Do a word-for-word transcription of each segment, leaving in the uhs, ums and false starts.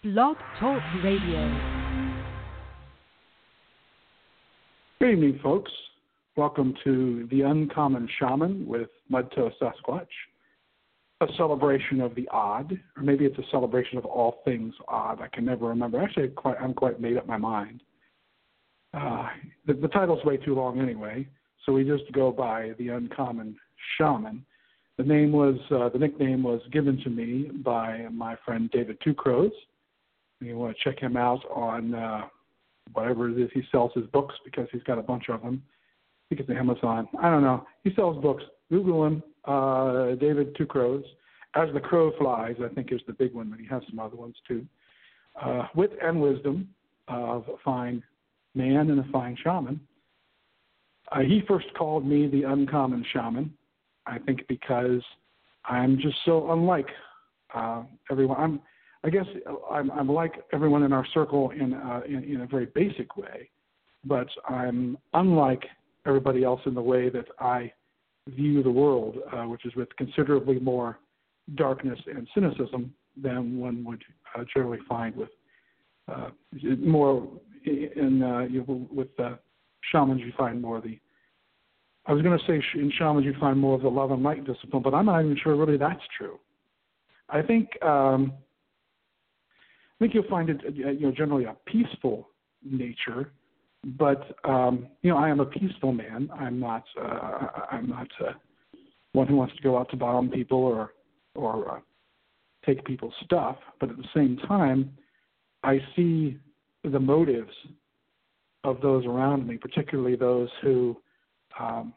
Blog Talk Radio. Good evening, folks. Welcome to The Uncommon Shaman with Mudtoe Sasquatch, a celebration of the odd, or maybe it's a celebration of all things odd. I can never remember. Actually, quite, I'm quite made up my mind. Uh, the, the title's way too long anyway, so we just go by The Uncommon Shaman. The name was, uh, the nickname was given to me by my friend David Two Crows. You want to check him out on uh, whatever it is he sells his books, because he's got a bunch of them. I think it's Amazon. I don't know. He sells books. Google him, uh, David Two Crows. As the Crow Flies, I think is the big one, but he has some other ones too. Uh, Wit and Wisdom of a Fine Man and a Fine Shaman. Uh, he first called me the Uncommon Shaman, I think because I'm just so unlike uh, everyone. I'm I guess I'm, I'm like everyone in our circle in, uh, in in a very basic way, but I'm unlike everybody else in the way that I view the world, uh, which is with considerably more darkness and cynicism than one would uh, generally find with uh, more in uh, you know, with uh, shamans. You find more of the. I was going to say in shamans you find more of the love and light discipline, but I'm not even sure really that's true. I think. Um, I think you'll find it, you know, generally a peaceful nature, but um, you know, I am a peaceful man. I'm not. Uh, I'm not uh, one who wants to go out to bomb people or or uh, take people's stuff. But at the same time, I see the motives of those around me, particularly those who um,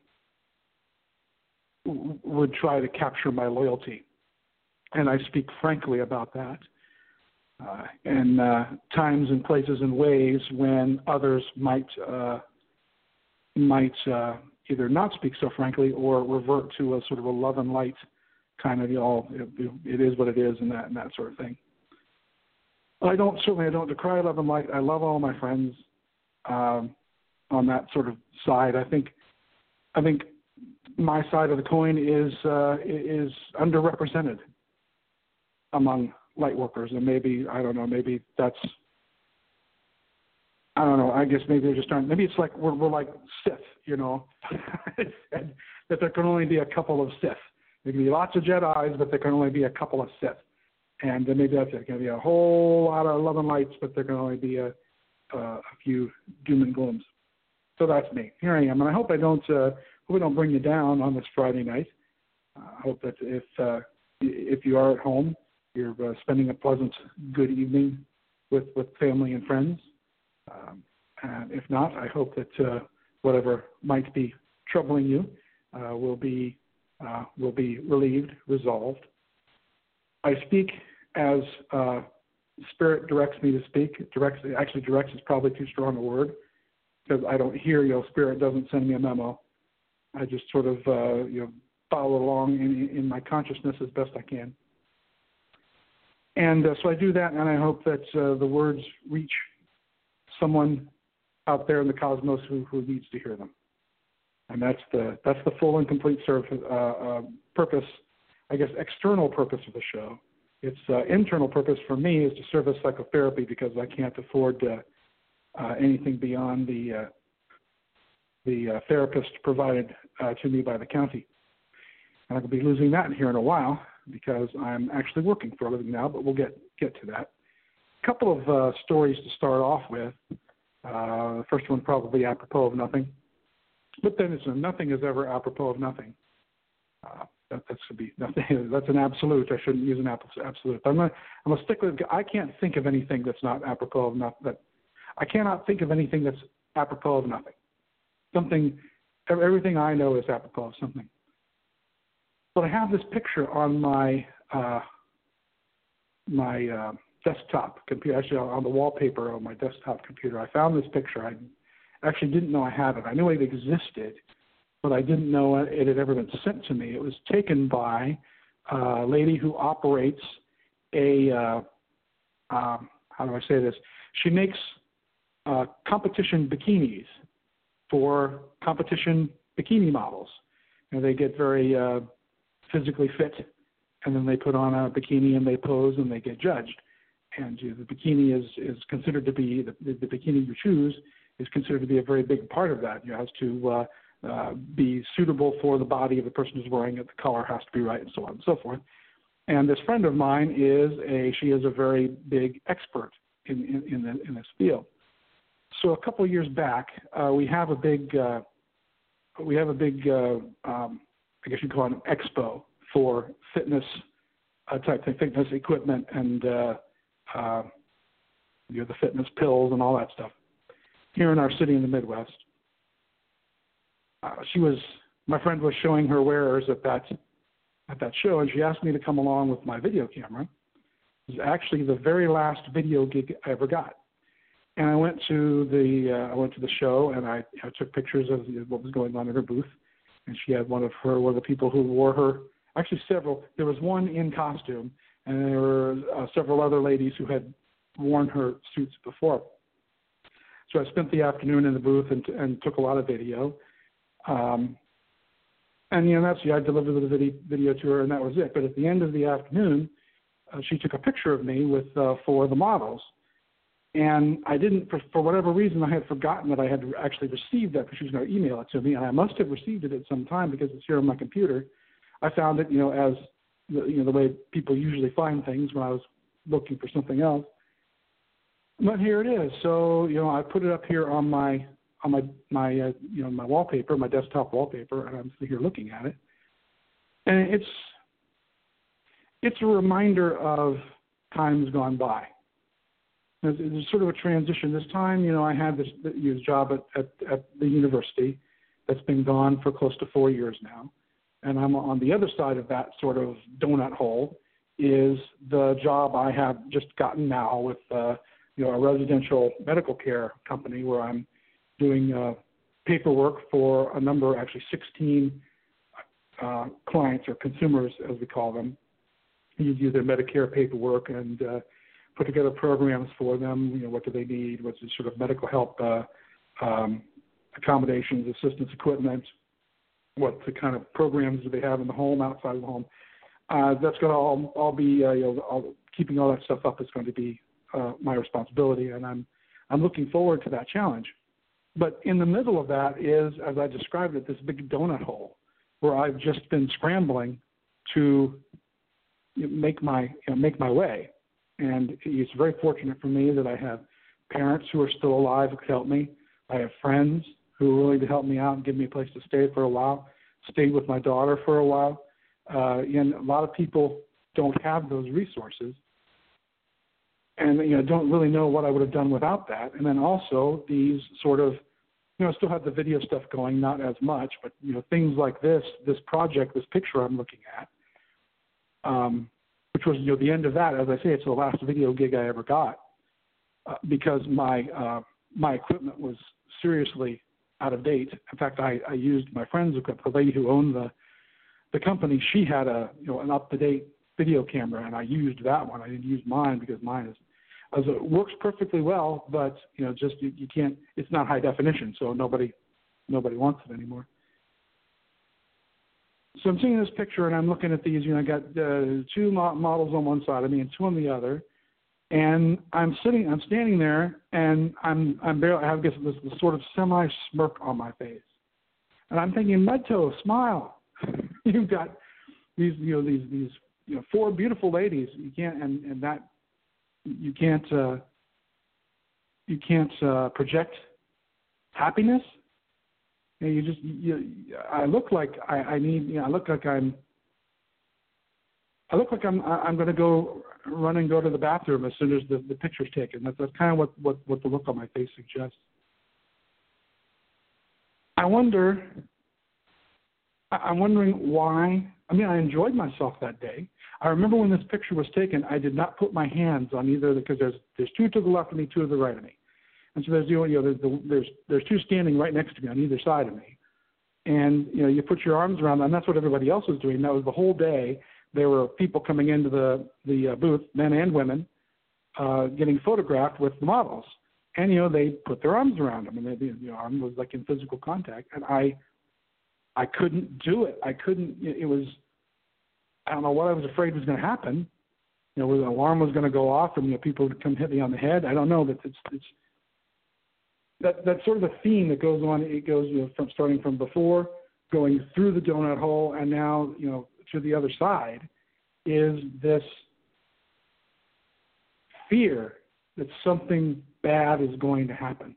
w- would try to capture my loyalty, and I speak frankly about that. Uh, and uh, times and places and ways when others might uh, might uh, either not speak so frankly or revert to a sort of a love and light kind of, you know, it, it is what it is and that and that sort of thing. I don't certainly I don't decry love and light. I love all my friends um, on that sort of side. I think I think my side of the coin is uh, is underrepresented among light workers, and maybe, I don't know, maybe that's, I don't know, I guess maybe they're just aren't, maybe it's like, we're, we're like Sith, you know, and that there can only be a couple of Sith. There can be lots of Jedis, but there can only be a couple of Sith. And then maybe that's it. There can be a whole lot of love and lights, but there can only be a, uh, a few doom and glooms. So that's me. Here I am, and I hope I don't, uh, hope I don't bring you down on this Friday night. Uh, I hope that if uh, if you are at home, you're uh, spending a pleasant, good evening with, with family and friends. Um, and if not, I hope that uh, whatever might be troubling you uh, will be uh, will be relieved, resolved. I speak as uh, Spirit directs me to speak. Directs, actually, directs is probably too strong a word, because I don't hear, you know, Spirit doesn't send me a memo. I just sort of, uh, you know, follow along in, in my consciousness as best I can. And uh, so I do that, and I hope that uh, the words reach someone out there in the cosmos who, who needs to hear them. And that's the that's the full and complete serve, uh, uh, purpose, I guess, external purpose of the show. Its uh, internal purpose for me is to serve as psychotherapy, because I can't afford uh, uh, anything beyond the uh, the uh, therapist provided uh, to me by the county. And I will be losing that here in a while, because I'm actually working for a living now, but we'll get, get to that. A couple of uh, stories to start off with. Uh, the first one probably apropos of nothing. But then it's a, nothing is ever apropos of nothing. Uh, that, that should be nothing. That's an absolute. I shouldn't use an absolute. I'm a, I'm a stickler. I can't think of anything that's not apropos of nothing. That, I cannot think of anything that's apropos of nothing. Something, everything I know is apropos of something. But I have this picture on my uh, my uh, desktop computer, actually on the wallpaper on my desktop computer. I found this picture. I actually didn't know I had it. I knew it existed, but I didn't know it had ever been sent to me. It was taken by a lady who operates a, uh, um, how do I say this? She makes uh, competition bikinis for competition bikini models. You know, they get very uh, physically fit, and then they put on a bikini and they pose and they get judged. and you know, the bikini is, is considered to be, the, the, the bikini you choose is considered to be a very big part of that. You know, it has to uh, uh, be suitable for the body of the person who's wearing it, the color has to be right, and so on and so forth. And this friend of mine is a, she is a very big expert in, in, in, the, in this field. So a couple of years back, uh, we have a big, uh, we have a big, uh, um, I guess you'd call it an expo for fitness uh, type thing, fitness equipment and uh, uh, you know, the fitness pills and all that stuff here in our city in the Midwest. Uh, she was, my friend was showing her wares at that at that show, and she asked me to come along with my video camera. It was actually the very last video gig I ever got. And I went to the uh, I went to the show, and I, I took pictures of what was going on in her booth. And she had one of her one of the people who wore her, actually several. There was one in costume, and there were uh, several other ladies who had worn her suits before. So I spent the afternoon in the booth and, and took a lot of video. Um, and you know that's yeah, I delivered the video, video to her, and that was it. But at the end of the afternoon, uh, she took a picture of me with uh, four of the models. And I didn't, for, for whatever reason, I had forgotten that I had actually received that because she was going to email it to me, and I must have received it at some time because it's here on my computer. I found it, you know, as the, you know, the way people usually find things when I was looking for something else. But here it is. So, you know, I put it up here on my on my my uh, you know my wallpaper, my desktop wallpaper, and I'm sitting here looking at it, and it's it's a reminder of times gone by. There's sort of a transition. This time, you know, I had this, this job at, at, at the university that's been gone for close to four years now. And I'm on the other side of that sort of donut hole is the job I have just gotten now with, uh, you know, a residential medical care company where I'm doing uh, paperwork for a number, actually sixteen uh, clients or consumers, as we call them. You do their Medicare paperwork and uh, put together programs for them. You know, what do they need? What's the sort of medical help, uh, um, accommodations, assistance, equipment? What the kind of programs do they have in the home, outside of the home? Uh, that's going to all, all be, uh, you know, all, keeping all that stuff up is going to be uh, my responsibility, and I'm I'm looking forward to that challenge. But in the middle of that is, as I described it, this big donut hole where I've just been scrambling to make my you know, make my way. And it's very fortunate for me that I have parents who are still alive who could help me. I have friends who are willing to help me out and give me a place to stay for a while, stayed with my daughter for a while. Uh, and a lot of people don't have those resources and, you know, don't really know what I would have done without that. And then also these sort of, you know, still have the video stuff going, not as much, but, you know, things like this, this project, this picture I'm looking at, um, which was, you know, the end of that. As I say, it's the last video gig I ever got uh, because my uh, my equipment was seriously out of date. In fact, I, I used my friend's equipment. The lady who owned the the company, she had a you know an up to date video camera, and I used that one. I didn't use mine because mine is as it works perfectly well, but you know just you, you can't. It's not high definition, so nobody nobody wants it anymore. So I'm seeing this picture, and I'm looking at these. You know, I got uh, two mo- models on one side of me and two on the other, and I'm sitting, I'm standing there, and I'm, I'm barely, I have this, this, this sort of semi smirk on my face, and I'm thinking, Mudtoe, smile. You've got these, you know, these, these, you know, four beautiful ladies. You can't, and, and that, you can't, uh, you can't uh, project happiness. You, know, you just, you, I look like I, I need, you know, I look like I'm, I look like I'm, I'm going to go run and go to the bathroom as soon as the, the picture's taken. That's, that's kind of what, what, what the look on my face suggests. I wonder, I'm wondering why. I mean, I enjoyed myself that day. I remember when this picture was taken, I did not put my hands on either, because there's, there's two to the left of me, two to the right of me. And so there's, you know, there's, the, there's, there's two standing right next to me on either side of me. And, you know, you put your arms around them, and that's what everybody else was doing. That was the whole day. There were people coming into the, the uh, booth, men and women, uh, getting photographed with the models. And, you know, they put their arms around them, and they, you know, arm was like in physical contact. And I, I couldn't do it. I couldn't, it was, I don't know what I was afraid was going to happen, you know, where the alarm was going to go off and, you know, people would come hit me on the head. I don't know, but it's, it's that, that's sort of a theme that goes on. It goes, you know, from starting from before, going through the donut hole, and now, you know, to the other side is this fear that something bad is going to happen.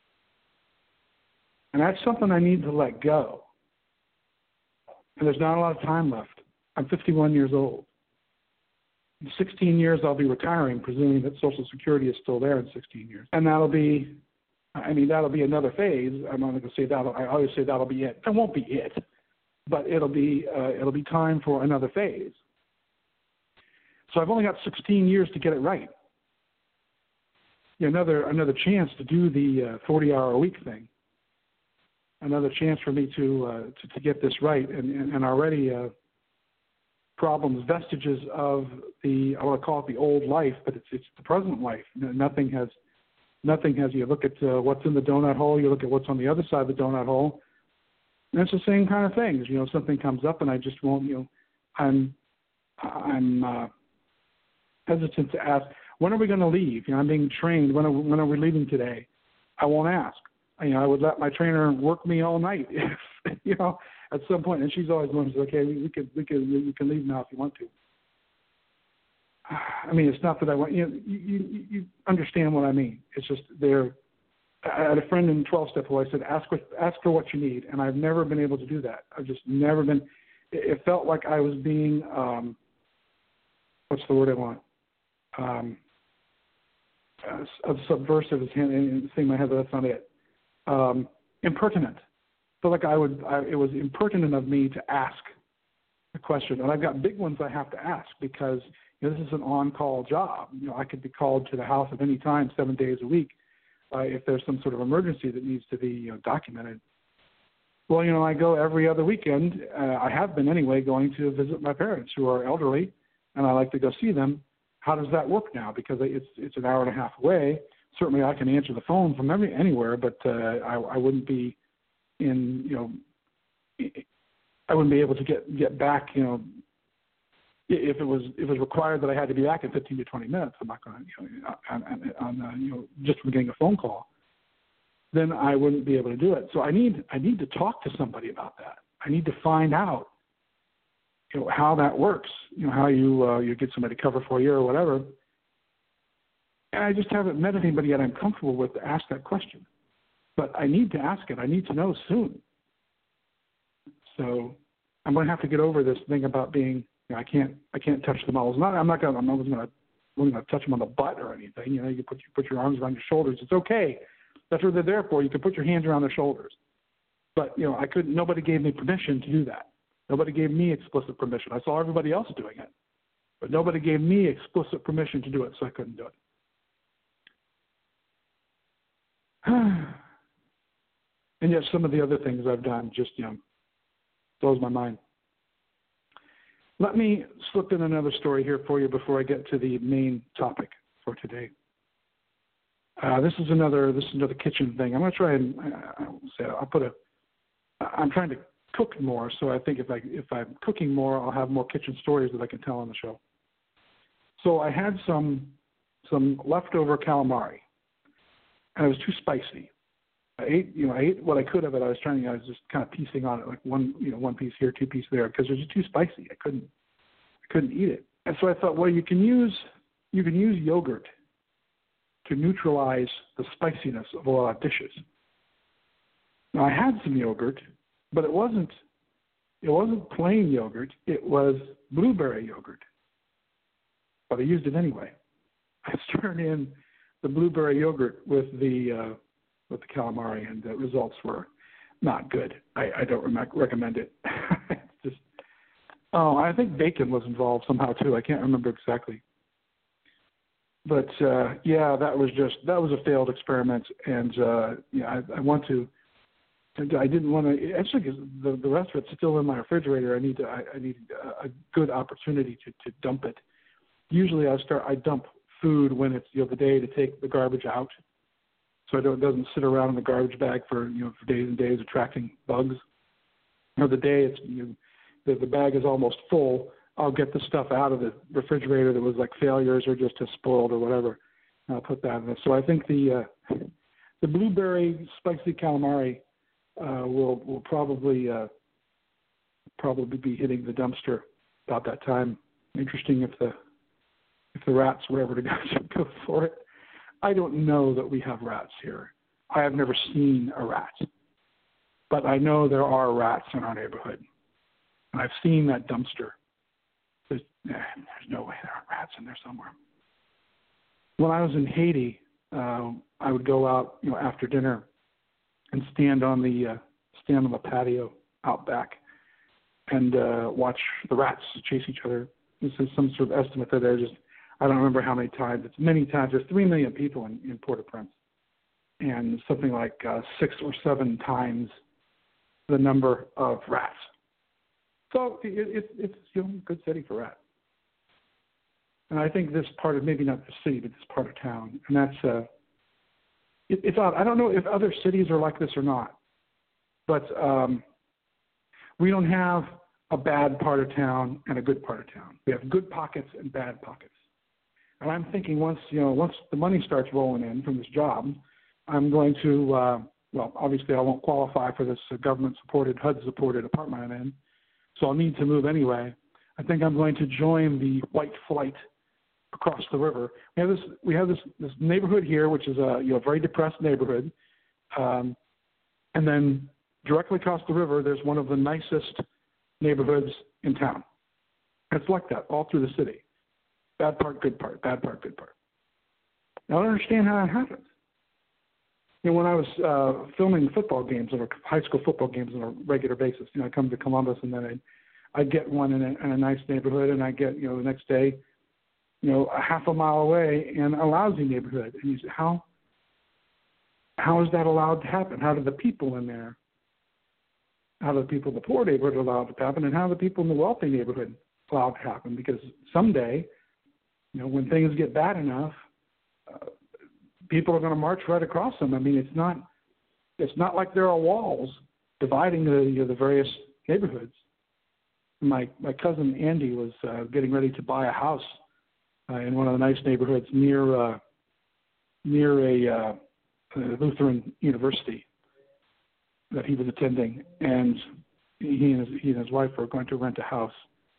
And that's something I need to let go. And there's not a lot of time left. I'm fifty-one years old. In sixteen years, I'll be retiring, presuming that Social Security is still there in sixteen years. And that'll be, I mean, that'll be another phase. I'm not going to say that'll, I always say that'll be it. It won't be it, but it'll be, uh, it'll be time for another phase. So I've only got sixteen years to get it right. You know, another, another chance to do the uh, forty-hour-a-week thing. Another chance for me to, uh, to, to get this right. And, and, and already uh, problems, vestiges of the, I want to call it the old life, but it's, it's the present life. Nothing has, nothing has, you look at uh, what's in the donut hole, you look at what's on the other side of the donut hole, and it's the same kind of things. You know, something comes up and I just won't, you know, I'm, I'm uh, hesitant to ask, when are we going to leave? You know, I'm being trained. When are, when are we leaving today? I won't ask. You know, I would let my trainer work me all night, if, you know, at some point. And she's always going to say, okay, we, we could, we could, you can leave now if you want to. I mean, it's not that I want, you know, you, you, you understand what I mean. It's just there. I had a friend in twelve-step who I said, ask, what, ask for what you need. And I've never been able to do that. I've just never been, it, it felt like I was being, um, what's the word I want? Um, uh, subversive is the thing in my head, but that's not it. Um, impertinent. I feel like I would, I, it was impertinent of me to ask a question. And I've got big ones I have to ask because, you know, this is an on-call job. You know, I could be called to the house at any time, seven days a week, uh, if there's some sort of emergency that needs to be, you know, documented. Well, you know, I go every other weekend. Uh, I have been anyway, going to visit my parents who are elderly, and I like to go see them. How does that work now? Because it's it's an hour and a half away. Certainly, I can answer the phone from every, anywhere, but uh, I, I wouldn't be in, you know, I wouldn't be able to get, get back, you know, if it was if it was required that I had to be back in fifteen to twenty minutes. I'm not going to, you know, on, on, on uh, you know, just from getting a phone call, then I wouldn't be able to do it. So I need I need to talk to somebody about that. I need to find out, you know, how that works. You know, how you uh, you get somebody to cover for you or whatever. And I just haven't met anybody yet I'm comfortable with to ask that question. But I need to ask it. I need to know soon. So I'm going to have to get over this thing about being, you know, I can't I can't touch them all. Not, I'm not going to, I'm not going to, I'm going to touch them on the butt or anything. You know, you put, you put your arms around your shoulders. It's okay. That's what they're there for. You can put your hands around their shoulders. But, you know, I couldn't, nobody gave me permission to do that. Nobody gave me explicit permission. I saw everybody else doing it. But nobody gave me explicit permission to do it, so I couldn't do it. And yet some of the other things I've done just, you know, blows my mind. Let me slip in another story here for you before I get to the main topic for today. Uh, this is another this is another kitchen thing. I'm going to try and uh, I'll say I'll put a. I'm trying to cook more, so I think if I if I'm cooking more, I'll have more kitchen stories that I can tell on the show. So I had some some leftover calamari, and it was too spicy. I ate, you know, I ate what I could of it. I was trying, I was just kind of piecing on it, like one, you know, one piece here, two pieces there, because it was just too spicy. I couldn't, I couldn't eat it. And so I thought, well, you can use, you can use yogurt to neutralize the spiciness of a lot of dishes. Now I had some yogurt, but it wasn't, it wasn't plain yogurt. It was blueberry yogurt. But I used it anyway. I stirred in the blueberry yogurt with the uh, with the calamari, and the results were not good. I, I don't re- recommend it. It's just, oh, I think bacon was involved somehow too. I can't remember exactly. But uh, yeah, that was just that was a failed experiment, and uh, yeah, I, I want to. I didn't want to actually because the the rest of it's still in my refrigerator. I need to. I, I need a, a good opportunity to, to dump it. Usually, I start. I dump food when it's, you know, the day to take the garbage out, so it doesn't sit around in the garbage bag for, you know, for days and days attracting bugs. Or the day it's, you know, the, the bag is almost full, I'll get the stuff out of the refrigerator that was like failures or just has spoiled or whatever. And I'll put that in there. So I think the uh, the blueberry spicy calamari uh, will will probably uh, probably be hitting the dumpster about that time. Interesting if the if the rats were ever to go for it. I don't know that we have rats here. I have never seen a rat, but I know there are rats in our neighborhood. And I've seen that dumpster. There's, eh, there's no way there aren't rats in there somewhere. When I was in Haiti, uh, I would go out, you know, after dinner and stand on the uh, stand on the patio out back and uh, watch the rats chase each other. This is some sort of estimate that there's just, I don't remember how many times. It's many times. There's three million people in, in Port-au-Prince, and something like uh, six or seven times the number of rats. So it, it, it's you know, a good city for rats. And I think this part of, maybe not the city, but this part of town, and that's, uh, it, it's odd. I don't know if other cities are like this or not, but um, we don't have a bad part of town and a good part of town. We have good pockets and bad pockets. And I'm thinking once, you know, once the money starts rolling in from this job, I'm going to, uh, well, obviously I won't qualify for this uh, government-supported, H U D-supported apartment I'm in, so I'll need to move anyway. I think I'm going to join the white flight across the river. We have this, we have this, this neighborhood here, which is a, you know, very depressed neighborhood, um, and then directly across the river, there's one of the nicest neighborhoods in town. It's like that all through the city. Bad part, good part, bad part, good part. Now, I don't understand how that happens. You know, when I was uh, filming football games, or high school football games on a regular basis, you know, I come to Columbus and then I'd, I'd get one in a, in a nice neighborhood, and I get, you know, the next day, you know, a half a mile away in a lousy neighborhood. And you say, how, how is that allowed to happen? How do the people in there, how do the people in the poor neighborhood allow it to happen, and how do the people in the wealthy neighborhood allow it to happen? Because someday, you know, when things get bad enough, uh, people are going to march right across them. I mean, it's not, it's not like there are walls dividing the, you know, the various neighborhoods. My my cousin Andy was uh, getting ready to buy a house uh, in one of the nice neighborhoods near uh, near a uh, Lutheran university that he was attending, and he and his, he and his wife were going to rent a house.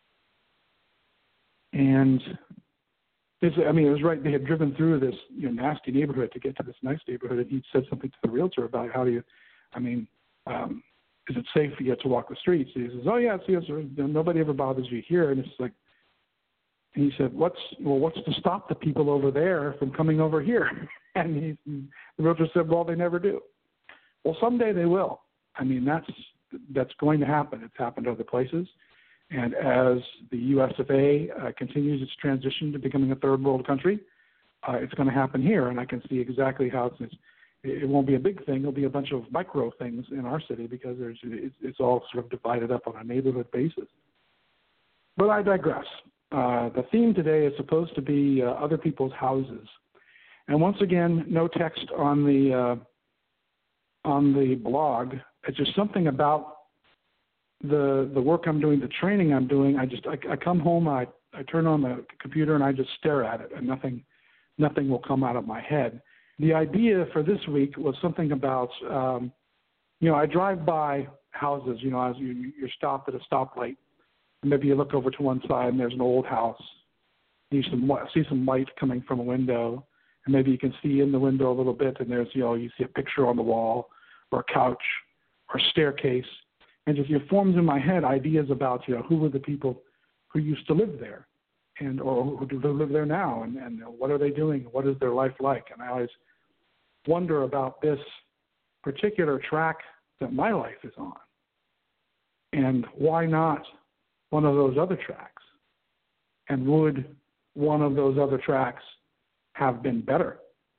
And It's, I mean, it was right. They had driven through this, you know, nasty neighborhood to get to this nice neighborhood, and he said something to the realtor about how do you, I mean, um, is it safe for you to walk the streets? And he says, oh yeah, it's, yes, nobody ever bothers you here. And it's like, and he said, what's well, what's to stop the people over there from coming over here? And he, the realtor said, well, they never do. Well, someday they will. I mean, that's that's going to happen. It's happened other places. And as the U S of A uh, continues its transition to becoming a third world country, uh, it's going to happen here. And I can see exactly how it's, it's, it won't be a big thing. It'll be a bunch of micro things in our city because there's, it's, it's all sort of divided up on a neighborhood basis. But I digress. Uh, the theme today is supposed to be uh, other people's houses. And once again, no text on the, uh, on the blog. It's just something about the the work I'm doing, the training I'm doing. I just I, I come home, I, I turn on the computer, and I just stare at it, and nothing nothing will come out of my head. The idea for this week was something about, um, you know, I drive by houses, you know, as you, you're stopped at a stoplight, and maybe you look over to one side, and there's an old house. You see some, see some light coming from a window, and maybe you can see in the window a little bit, and there's, you know, you see a picture on the wall, or a couch, or a staircase. And just, it forms in my head ideas about, you know, who were the people who used to live there, and or who do live there now, and, and what are they doing? What is their life like? And I always wonder about this particular track that my life is on, and why not one of those other tracks? And would one of those other tracks have been better?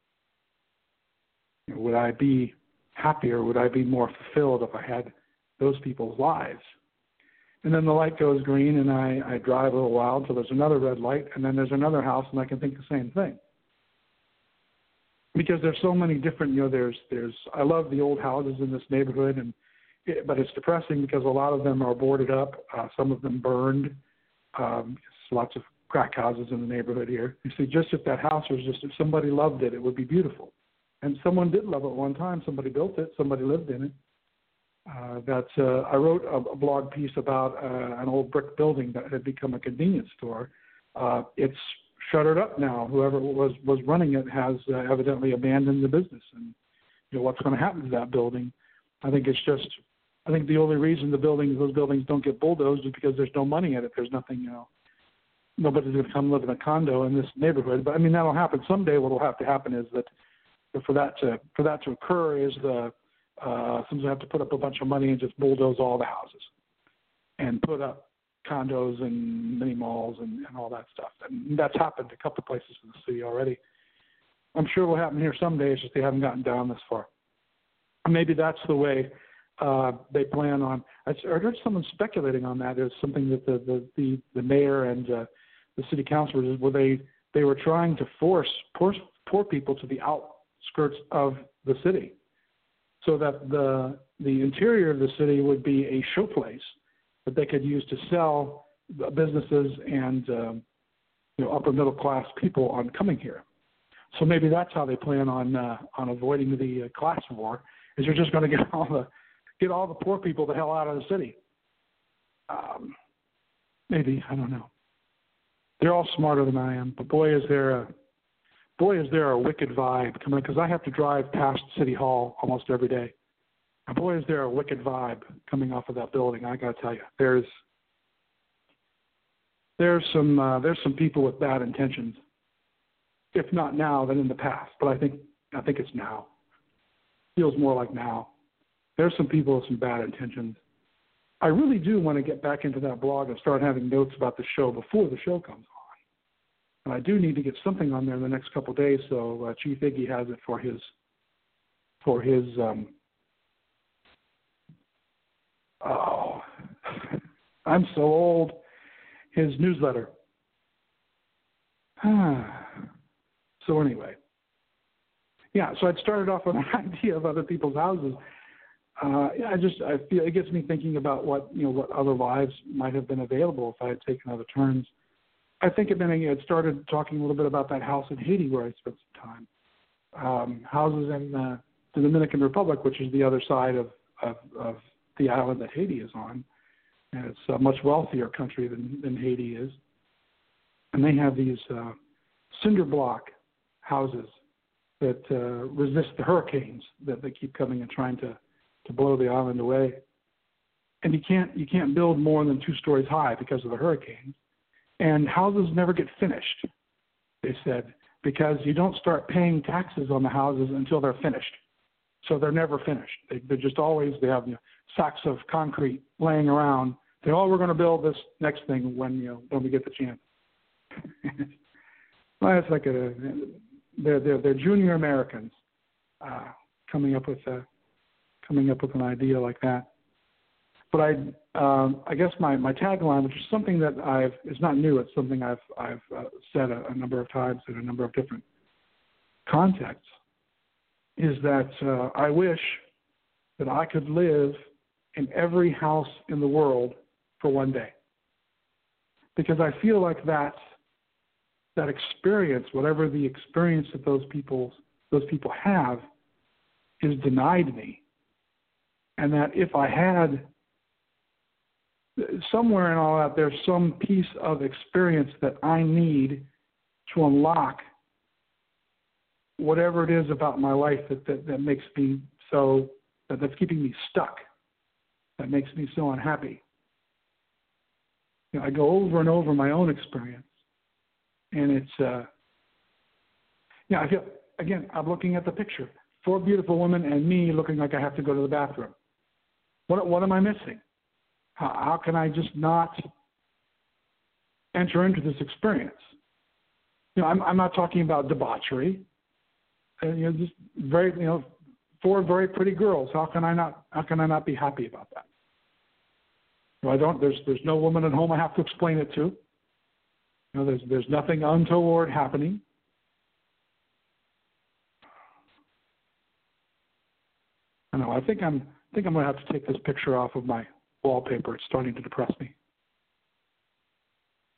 You know, would I be happier? Would I be more fulfilled if I had those people's lives? And then the light goes green, and I, I drive a little while until there's another red light, and then there's another house, and I can think the same thing. Because there's so many different, you know, there's, there's, I love the old houses in this neighborhood, and it, but it's depressing because a lot of them are boarded up, uh, some of them burned, Um, lots of crack houses in the neighborhood here. You see, just if that house was just, if somebody loved it, it would be beautiful. And someone did love it one time. Somebody built it. Somebody lived in it. Uh, that uh, I wrote a, a blog piece about uh, an old brick building that had become a convenience store. Uh, it's shuttered up now. Whoever was was running it has uh, evidently abandoned the business. And you know what's going to happen to that building? I think it's just. I think the only reason the buildings, those buildings, don't get bulldozed is because there's no money in it. There's nothing, you know. Nobody's going to come live in a condo in this neighborhood. But I mean, that'll happen someday. What will have to happen is that for that to for that to occur is the Uh, someone's have to put up a bunch of money and just bulldoze all the houses and put up condos and mini malls and, and all that stuff. And that's happened a couple of places in the city already. I'm sure it will happen here someday. It's just they haven't gotten down this far. Maybe that's the way uh, they plan on. I heard someone speculating on that. It's something that the the, the, the mayor and uh, the city councilors, where they, they were trying to force poor, poor people to the outskirts of the city, so that the the interior of the city would be a showplace that they could use to sell businesses and um, you know upper middle class people on coming here. So maybe that's how they plan on uh, on avoiding the uh, class war. Is you're just going to get all the get all the poor people the hell out of the city. Um, maybe I don't know. They're all smarter than I am, but boy is there a Boy, is there a wicked vibe coming, because I have to drive past City Hall almost every day. And boy, is there a wicked vibe coming off of that building. I got to tell you, there's there's some uh, there's some people with bad intentions. If not now, then in the past. But I think I think it's now. Feels more like now. There's some people with some bad intentions. I really do want to get back into that blog and start having notes about the show before the show comes on. And I do need to get something on there in the next couple of days, so uh, Chief Iggy has it for his for his um, oh, I'm so old. His newsletter. So anyway, yeah. So I'd started off with an idea of other people's houses. Uh, yeah, I just I feel it gets me thinking about what you know what other lives might have been available if I had taken other turns. I think it then I had started talking a little bit about that house in Haiti where I spent some time. Um, houses in uh, the Dominican Republic, which is the other side of, of, of the island that Haiti is on. And it's a much wealthier country than, than Haiti is. And they have these uh, cinder block houses that uh, resist the hurricanes that they keep coming and trying to, to blow the island away. And you can't you can't build more than two stories high because of the hurricanes. And houses never get finished, they said, because you don't start paying taxes on the houses until they're finished. So they're never finished. They, they're just always, they have you know, sacks of concrete laying around. They, oh, we're going to build this next thing when, you know, when we get the chance. Well, it's like a, they're, they're, they're junior Americans uh, coming up with a, coming up with an idea like that. But I, um, I guess my, my tagline, which is something that I've, it's not new, it's something I've, I've uh, said a, a number of times in a number of different contexts, is that uh, I wish that I could live in every house in the world for one day. Because I feel like that, that experience, whatever the experience that those people, those people have, is denied me. And that if I had, somewhere in all that, there's some piece of experience that I need to unlock whatever it is about my life that, that, that makes me so, that, that's keeping me stuck, that makes me so unhappy. You know, I go over and over my own experience, and it's, uh, yeah, I feel, again, I'm looking at the picture. Four beautiful women and me looking like I have to go to the bathroom. What, what am I missing? How, how can I just not enter into this experience? You know, I'm, I'm not talking about debauchery. And, you know, just very, you know, four very pretty girls. How can I not? How can I not be happy about that? You know, I don't. There's there's no woman at home I have to explain it to. You know, there's there's nothing untoward happening. I know. I think I'm. I think I'm going to have to take this picture off of my wallpaper. It's starting to depress me.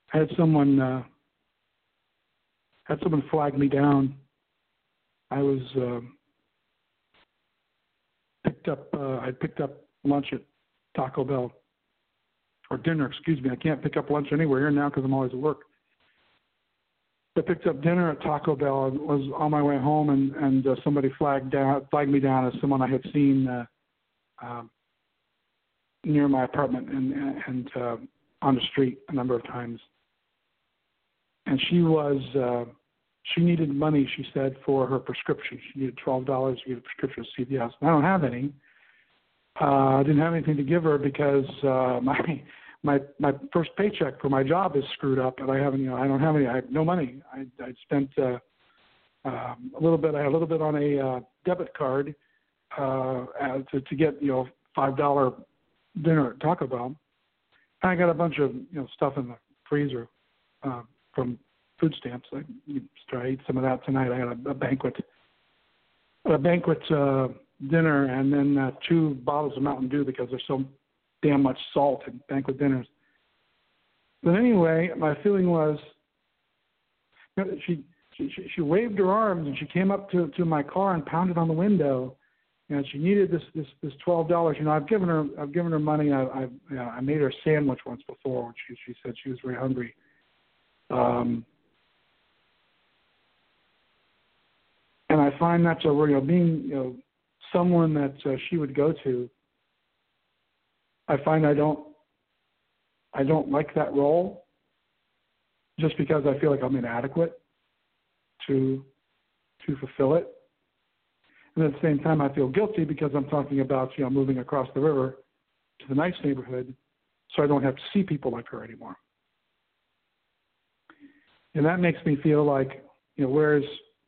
I had someone uh, had someone flag me down. I was uh, picked up. Uh, I picked up lunch at Taco Bell, or dinner. Excuse me. I can't pick up lunch anywhere here now because I'm always at work. I picked up dinner at Taco Bell and was on my way home, and and uh, somebody flagged down flagged me down as someone I had seen uh, uh, near my apartment and and uh, on the street a number of times. And she was uh, she needed money, she said, for her prescription. She needed twelve dollars to get a prescription at C V S. And I don't have any. Uh, I didn't have anything to give her because uh, my my my first paycheck for my job is screwed up, and I haven't, you know, I don't have any. I have no money. I I spent uh, um, a little bit. I had a little bit on a uh, debit card uh, to to get, you know, five dollar dinner at Taco Bell. And I got a bunch of, you know, stuff in the freezer uh, from food stamps. I, I ate some of that tonight. I had a, a banquet, a banquet uh, dinner, and then uh, two bottles of Mountain Dew because there's so damn much salt in banquet dinners. But anyway, my feeling was, you know, she, she she waved her arms and she came up to, to my car and pounded on the window, and she needed this this this twelve dollars. You know, I've given her I've given her money. I I, you know, I made her a sandwich once before when she she said she was very hungry. Um, and I find that, so, you know, being, you know, someone that uh, she would go to, I find I don't, I don't like that role, just because I feel like I'm inadequate to, to fulfill it. And at the same time, I feel guilty because I'm talking about, you know, moving across the river to the nice neighborhood, so I don't have to see people like her anymore. And that makes me feel like, you know, where's,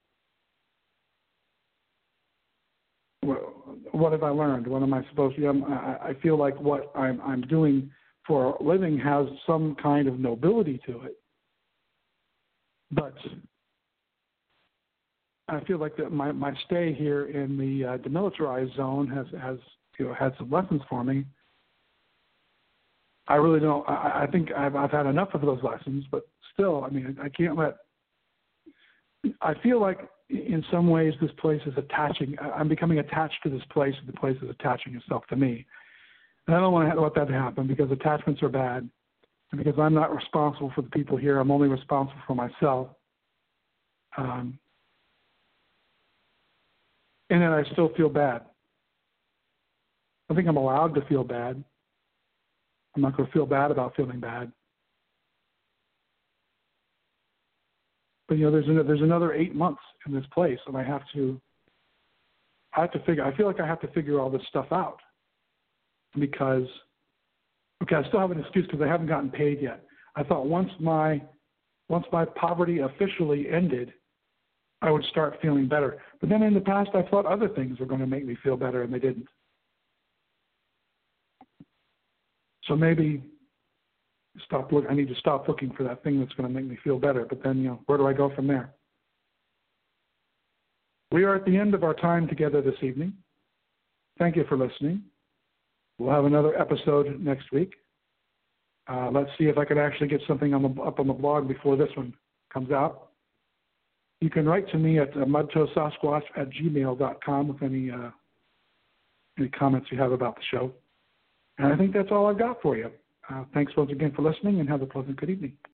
what have I learned? What am I supposed to do? I feel like what I'm, I'm doing for a living has some kind of nobility to it. But I feel like that my, my stay here in the uh, demilitarized zone has, has, you know, had some lessons for me. I really don't, I, I think I've, I've had enough of those lessons, but still, I mean, I can't let, I feel like in some ways this place is attaching, I'm becoming attached to this place, and the place is attaching itself to me. And I don't want to let that happen because attachments are bad. And because I'm not responsible for the people here, I'm only responsible for myself. Um, and then I still feel bad. I think I'm allowed to feel bad. I'm not going to feel bad about feeling bad. But, you know, there's an, there's another eight months in this place, and I have to, I have to figure, I feel like I have to figure all this stuff out because, okay, I still have an excuse because I haven't gotten paid yet. I thought once my, once my poverty officially ended, I would start feeling better. But then in the past, I thought other things were going to make me feel better, and they didn't. So maybe stop look. I need to stop looking for that thing that's going to make me feel better. But then, you know, where do I go from there? We are at the end of our time together this evening. Thank you for listening. We'll have another episode next week. Uh, let's see if I can actually get something on the, up on the blog before this one comes out. You can write to me at uh, mudtoesasquatch at gmail dot com with any uh, any comments you have about the show. And I think that's all I've got for you. Uh, thanks once again for listening, and have a pleasant good evening.